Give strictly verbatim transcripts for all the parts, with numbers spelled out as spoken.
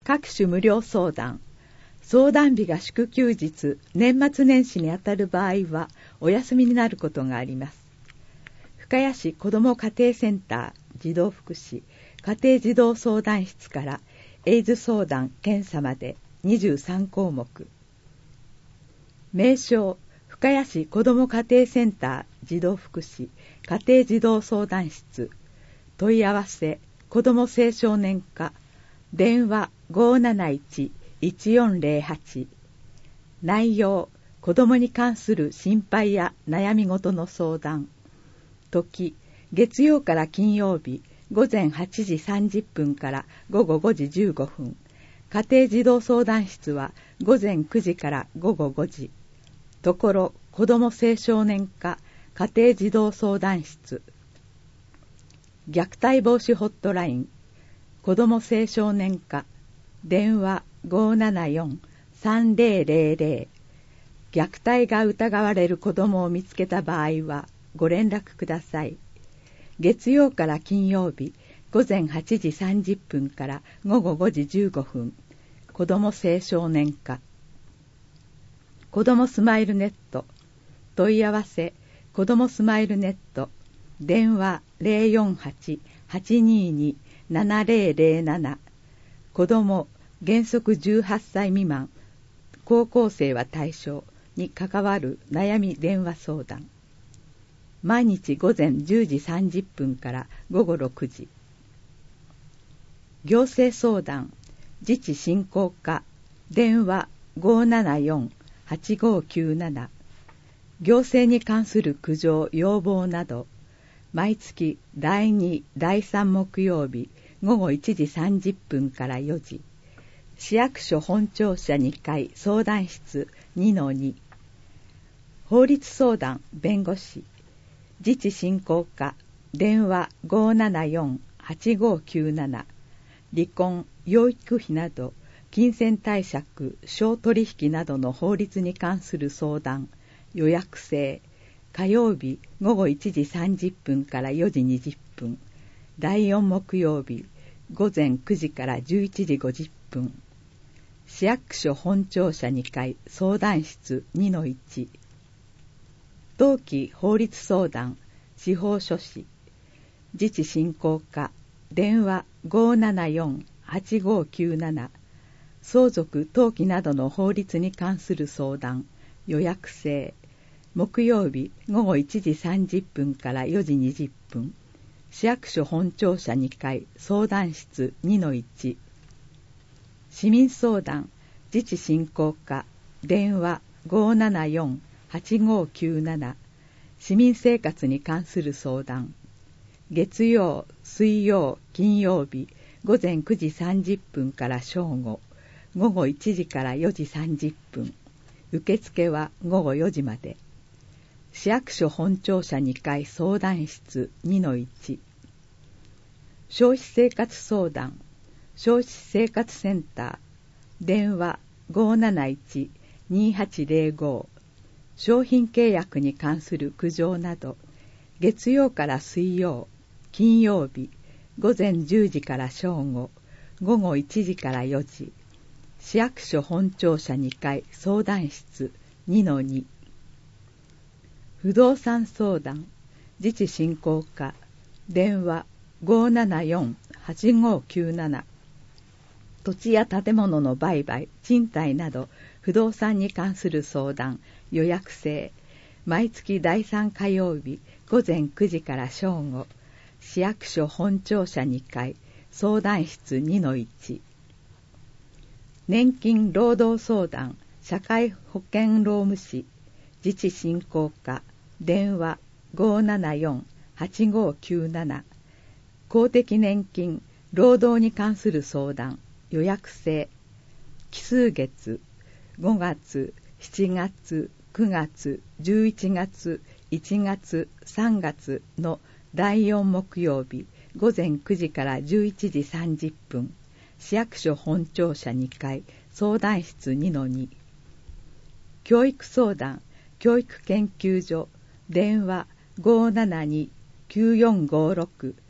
各種無料相談。相談日が祝休日、年末年始にあたる場合はお休みになることがあります。深谷市子ども家庭センター児童福祉家庭児童相談室からエイズ相談検査までにじゅうさんこうもく。名称深谷市子ども家庭センター児童福祉家庭児童相談室。問い合わせ子ども青少年課電話 ごーなないち いちよんぜろはち。内容子どもに関する心配や悩み事の相談。時月曜から金曜日ごぜんはちじさんじゅっぷんからごごごじじゅうごふん。家庭児童相談室はごぜんくじからごごごじ。ところ子ども青少年課家庭児童相談室。虐待防止ホットライン子ども青少年課電話 ごーななよん さんぜろぜろぜろ。虐待が疑われる子どもを見つけた場合はご連絡ください。月曜から金曜日ごぜんはちじさんじゅっぷんからごごごじじゅうごふん。子ども青少年課。子どもスマイルネット。問い合わせ子どもスマイルネット電話 ぜろよんはち はちにーに ななぜろぜろなな。子ども原則じゅうはっさい未満高校生は対象に関わる悩み電話相談。毎日午前じゅうじさんじゅっぷんからごごろくじ。行政相談自治振興課電話 ごーななよん はちごきゅうなな。行政に関する苦情要望など毎月だいにだいさん木曜日ごごいちじさんじゅっぷんからよじ。市役所本庁舎にかい相談室 にのに。法律相談弁護士自治振興課電話 ごーななよん はちごきゅうなな。離婚養育費など金銭貸借商取引などの法律に関する相談予約制。火曜日ごごいちじさんじゅっぷんからよじにじゅっぷん。だいよん木曜日ごぜんくじからじゅういちじごじゅっぷん。市役所本庁舎にかい相談室 にのいち。当期法律相談司法書士自治振興課電話 ごーななよん はちごきゅうなな。相続登記などの法律に関する相談予約制。木曜日ごごいちじさんじゅっぷんからよじにじゅっぷん。市役所本庁舎にかい相談室 にのいち。市民相談自治振興課電話 ごーななよん はちごきゅうなな。市民生活に関する相談。月曜水曜金曜日ごぜんくじさんじゅっぷんから正午ごごいちじからよじさんじゅっぷん。受付はごごよじまで。市役所本庁舎にかい相談室 にのいち。消費生活相談消費生活センター電話 ごーなないち にはちぜろご。商品契約に関する苦情など月曜から水曜金曜日ごぜんじゅうじから正午ごごいちじからよじ。市役所本庁舎にかい相談室 にのに。不動産相談自治振興課電話 ごーななよん はちごきゅうなな。土地や建物の売買賃貸など不動産に関する相談予約制。毎月だいさん火曜日ごぜんくじから正午市役所本庁舎にかい相談室 にのいち。年金労働相談社会保険労務士自治振興課電話 ごーななよん はちごきゅうなな。公的年金労働に関する相談予約制。奇数月ごがつしちがつくがつじゅういちがついちがつさんがつのだいよん木曜日ごぜんくじからじゅういちじさんじゅっぷん。市役所本庁舎にかい相談室 にのに。教育相談教育研究所電話 ごーななに きゅうよんごろく。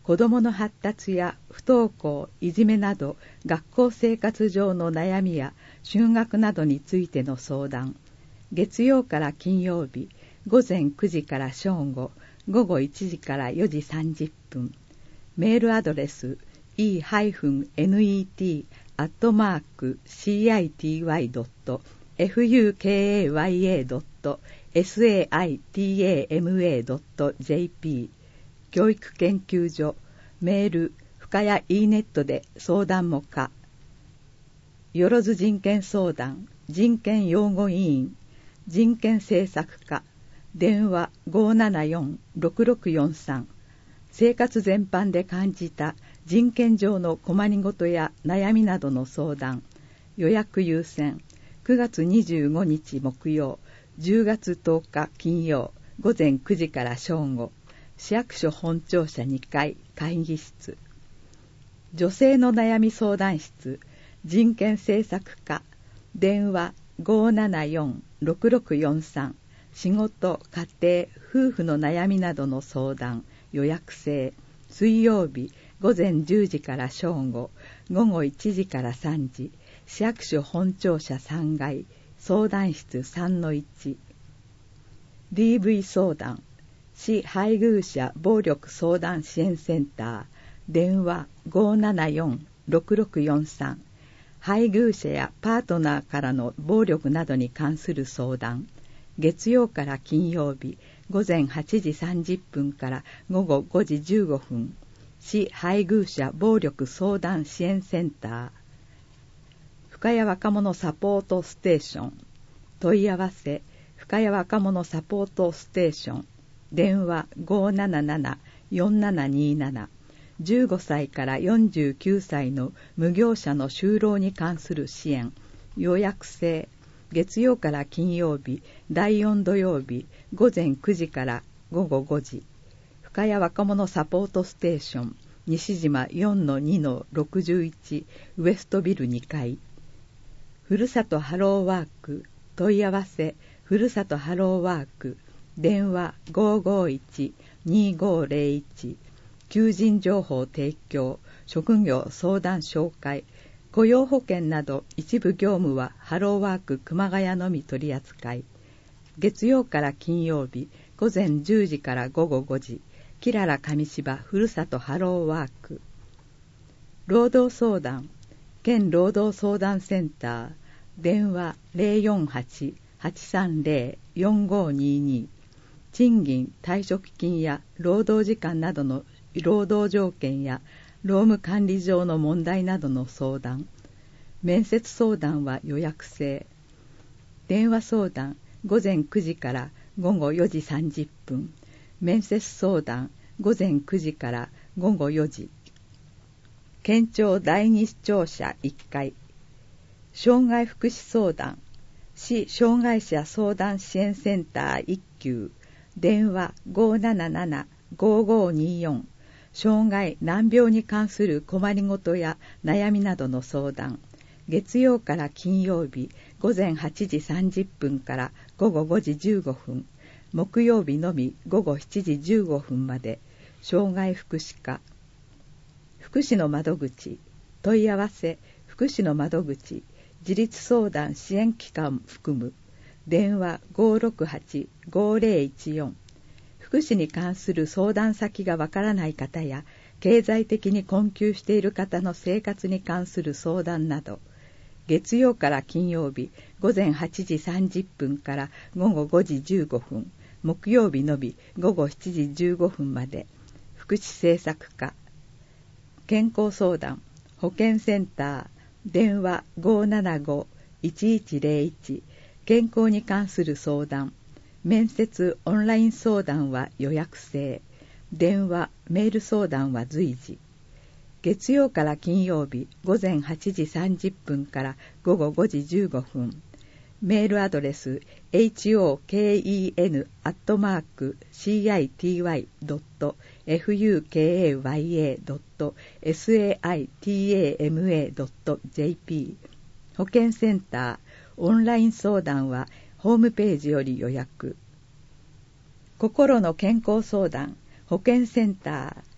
子どもの発達や不登校、いじめなど学校生活上の悩みや就学などについての相談。月曜から金曜日、ごぜんくじから正午、ごごいちじからよじさんじゅっぷん。メールアドレス イーネット アットマーク シーアイティーワイ ドット フユーケーエーワイエー ドット サイタマ ドット ジェーピー 教育研究所メール深谷 イーネット で相談も可。よろず人権相談人権擁護委員人権政策課電話 ごーななよん ろくろくよんさん。生活全般で感じた人権上の困りごとや悩みなどの相談。予約優先。くがつにじゅうごにち木曜、じゅうがつとおか金曜、ごぜんくじから正午。市役所本庁舎にかい会議室。女性の悩み相談室人権政策課電話 ごーななよん ろくろくよんさん。仕事、家庭、夫婦の悩みなどの相談。予約制。水曜日ごぜんじゅうじから正午、ごごいちじからさんじ。市役所本庁舎さんがい相談室 さんのいち。 ディーブイ 相談市配偶者暴力相談支援センター電話 ごーななよん ろくろくよんさん。配偶者やパートナーからの暴力などに関する相談。月曜から金曜日ごぜんはちじさんじゅっぷんからごごごじじゅうごふん。市配偶者暴力相談支援センター。深谷若者サポートステーション問い合わせ深谷若者サポートステーション電話 ごーなななな よんななにーなな。じゅうごさいからよんじゅうきゅうさいの無業者の就労に関する支援。予約制。月曜から金曜日だいよん土曜日ごぜんくじからごごごじ。深谷若者サポートステーション西島 よんのにのろくじゅういち ウエストビルにかい。ふるさとハローワーク問い合わせふるさとハローワーク電話 ごーごーいち にーごーぜろいち。求人情報提供職業相談紹介雇用保険など一部業務はハローワーク熊谷のみ取り扱い。月曜から金曜日ごぜんじゅうじからごごごじ。キララ上芝ふるさとハローワーク。労働相談県労働相談センター電話 ゼロよんはち はちさんゼロ よんごにに。賃金退職金や労働時間などの労働条件や労務管理上の問題などの相談。面接相談は予約制。電話相談ごぜんくじからごごよじさんじゅっぷん。面接相談ごぜんくじからごごよじ。県庁だいに庁舎いっかい。障害福祉相談市障害者相談支援センターいっきゅう電話 ごーなななな ごーごーにーよん。障害難病に関する困りごとや悩みなどの相談。月曜から金曜日ごぜんはちじさんじゅっぷんからごごごじじゅうごふん。木曜日のみごごしちじじゅうごふんまで。障害福祉課。福祉の窓口問い合わせ福祉の窓口自立相談支援機関含む電話 ごーろくはち ごーぜろいちよん。福祉に関する相談先がわからない方や経済的に困窮している方の生活に関する相談など。月曜から金曜日ごぜんはちじさんじゅっぷんからごごごじじゅうごふん。木曜日のみごごしちじじゅうごふんまで。福祉政策課。健康相談保健センター電話 ごーななご いちいちゼロいち。健康に関する相談。面接オンライン相談は予約制。電話メール相談は随時。月曜から金曜日ごぜんはちじさんじゅっぷんからごごごじじゅうごふん。メールアドレス ホケン アットマーク シーアイティーワイ ドット フユーケーエーワイエー ドット サイタマ ドット ジェーピー。保健センターオンライン相談はホームページより予約。心の健康相談保健センター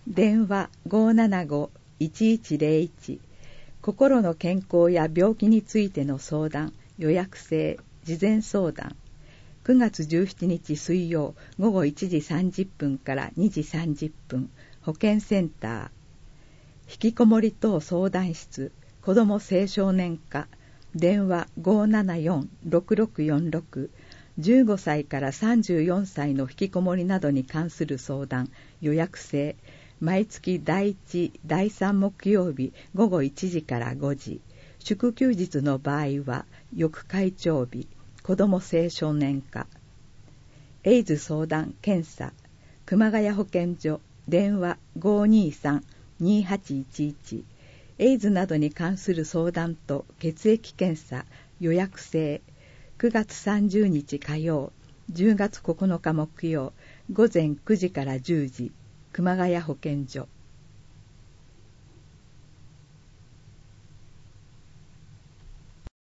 電話 ごーななごーいちいちゼロいち。心の健康や病気についての相談、予約制、事前相談。くがつじゅうしちにち水曜午後いちじさんじゅっぷんからにじさんじゅっぷん、保健センター。引きこもり等相談室、子ども青少年課。電話 ごーななよんろくろくよんろく。じゅうごさいからさんじゅうよんさいの引きこもりなどに関する相談、予約制。毎月だいいち、だいさん木曜日午後いちじからごじ。祝休日の場合は翌会長日、子ども青少年課。エイズ相談検査、熊谷保健所。電話 ごーにーさんにーはちいちいち。エイズなどに関する相談と血液検査、予約制。くがつさんじゅうにち火曜、じゅうがつここのか木曜、午前くじからじゅうじ、熊谷保健所。